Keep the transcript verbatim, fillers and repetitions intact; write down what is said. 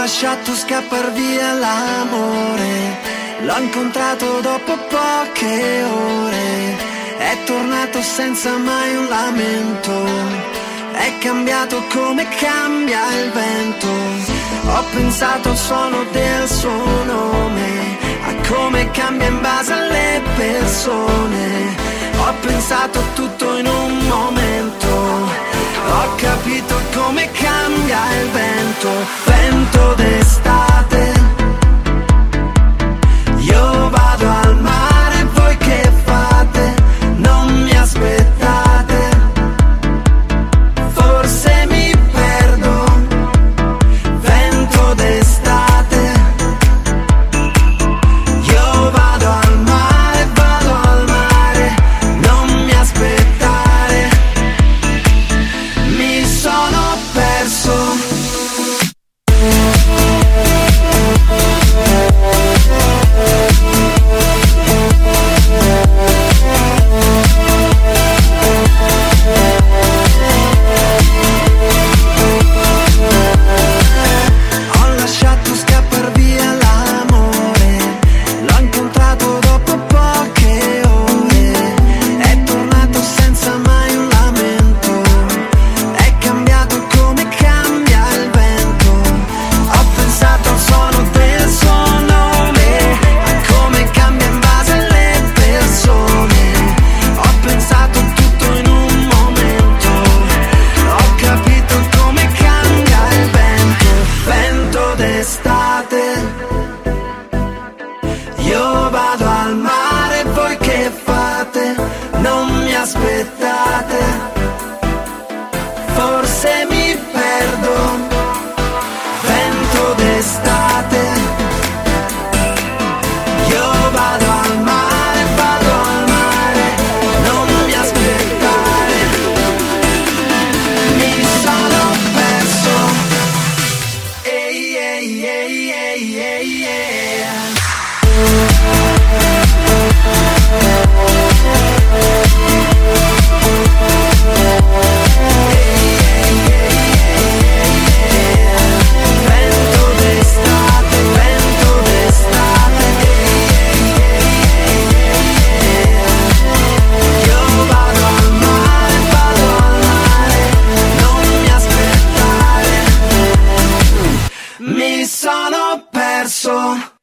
lasciato scappar via l'amore, l'ho incontrato dopo poche ore, è tornato senza mai un lamento, è cambiato come cambia il vento. Ho pensato al suono del suo nome, a come cambia in base alle persone. Ho pensato a tutto in un momento, ho capito come cambia il vento. Vento d'estate, io vado al mare, voi che fate? Non mi aspettate, forse mi perdo. Vento d'estate, io vado al mare, vado al mare, non mi aspettare, mi sono perso. Io vado al mare, voi che fate? Non mi aspettate, forse mi perdo. Vento d'estate, io vado al mare, vado al mare, non mi aspettare, mi sono perso. Ehi, ehi, ehi, ehi, ehi, ehi. Vento d'estate, vento d'estate, io vado al mare, vado al mare, non mi aspettare, mi sono perso.